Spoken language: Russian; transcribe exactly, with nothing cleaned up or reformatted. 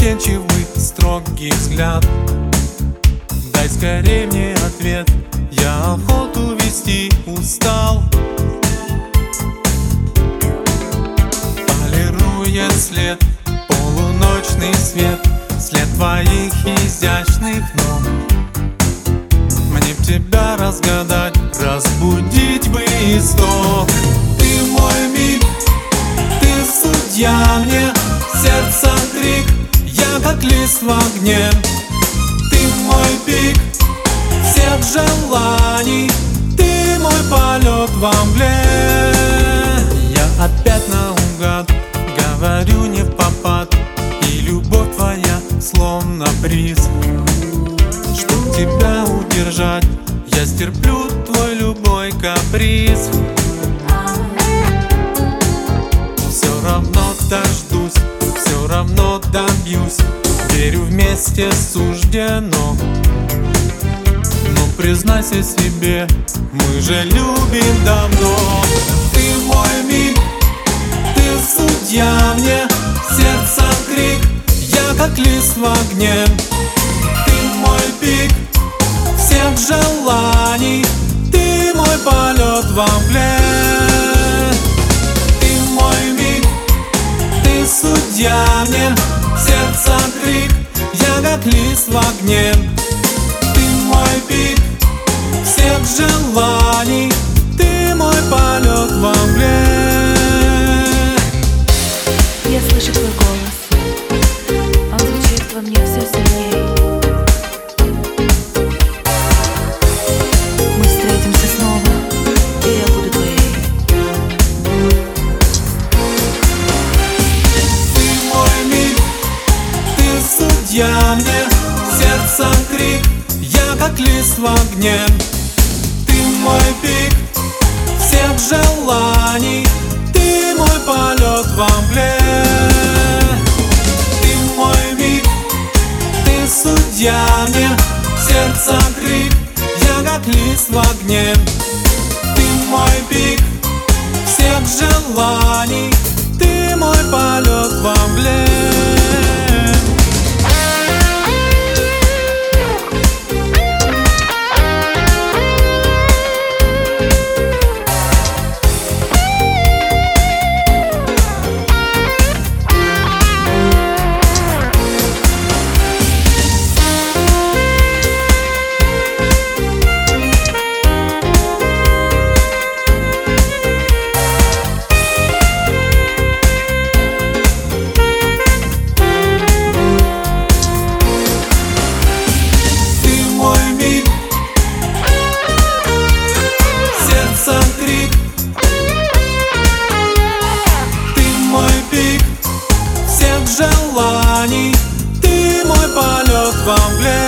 застенчивый, строгий взгляд. Дай скорее мне ответ, я охоту вести устал. Полируя след, полуночный свет, след твоих изящных ног. Мне б тебя разгадать, разбудить бы исток. Ты мой миг, ты судья мне, сердца крик, я как лист в огне. Ты мой пик всех желаний, ты мой полет во мгле. Я опять наугад говорю не впопад, и любовь твоя словно бриз. Чтоб тебя удержать, я стерплю твой любой каприз. Все равно дождусь, все равно добьюсь, верю, вместе суждено. Но признайся себе, мы же любим давно. Ты мой миг, ты судья мне, сердца крик, я как лист в огне. Ты мой пик всех желаний, ты мой полет во мгле. Ты мой миг, ты судья мне, сердца крик, я как лист в огне. Ты мой пик всех желаний, ты мой полет во мгле. Я слышу твой голос, он звучит во мне все сильней. Мы встретимся снова, и я буду твоей. Ты мой миг, ты судья мне, сердца крик, я как лист в огне. Ты мой пик всех желаний, ты мой полет во мгле. Ты мой миг, ты судья мне, сердца крик, я как лист в огне. Ты мой пик всех желаний, ты мой полет во мгле. Желаний, ты мой полет во мгле.